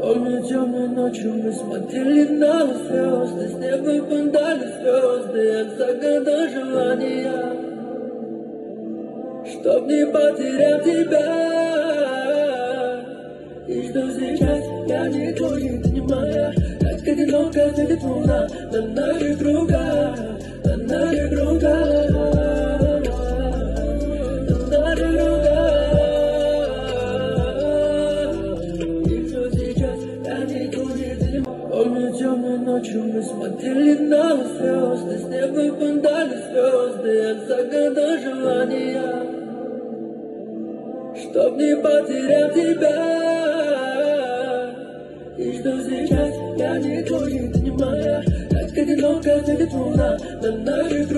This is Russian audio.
Помню темной ночью мы смотрели на звезды, с неба выпадали звезды, я загадал желания, чтоб не потерять тебя. И что сейчас я никто не понимаю, как одиноко светит луна на наших руках, на наших руках. Помню темной ночью мы смотрели на звезды, с неба выпадали звезды, я загадал желания, чтоб не потерять тебя. И что сейчас я никто не понимаю, как одиноко светит луна на наших